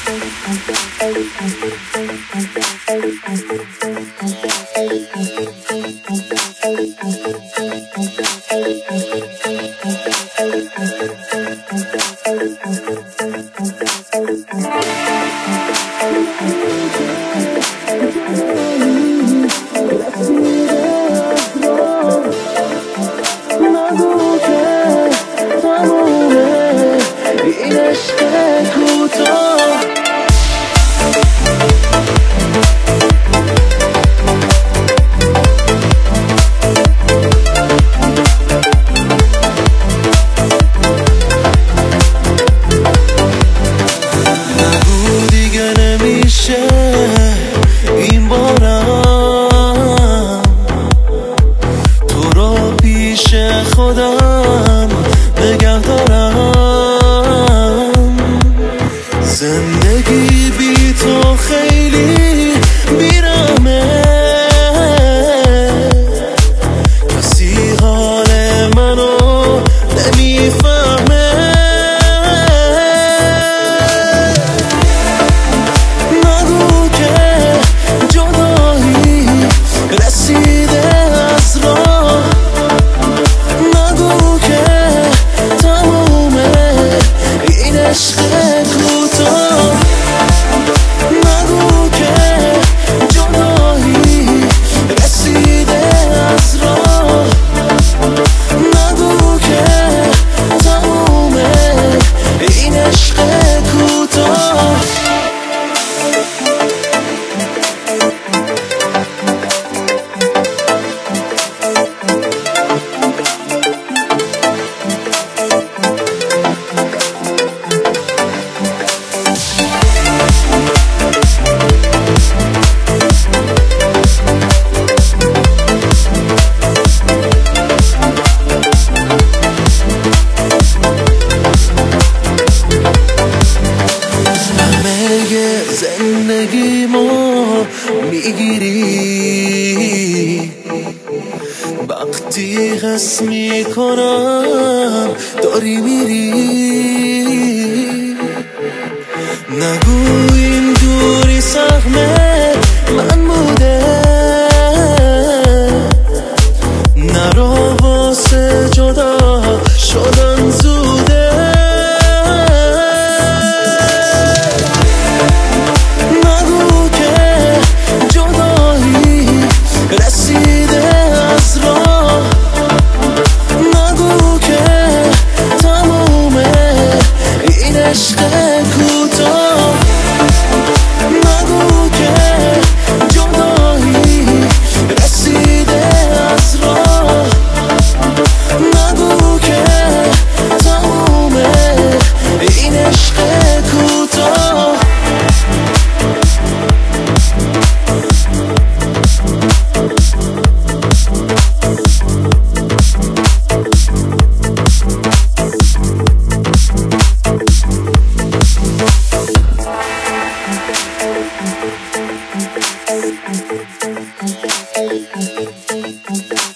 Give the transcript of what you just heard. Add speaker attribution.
Speaker 1: این بارم تو رو پیش خودم نگه دارم. زندگی بی تو خیلی بیرمه، کسی حال منو نمیفهمه. رسیده از راه، نگو که تمومه این عشق کوتاه. نگو که جدایی رسیده از راه، نگو که تمومه این عشق کوتاه. زندگیمو میگیری وقتی حس میکنم داری میری. نگو این دوری سهم من بوده، نرو واسه جدا شدن زوده. رسیده از راه، نگو که تمومه این عشق کوتاه. نگو که جدایی رسیده از راه، نگو که تمومه این عشق کوتاه.
Speaker 2: Thank you.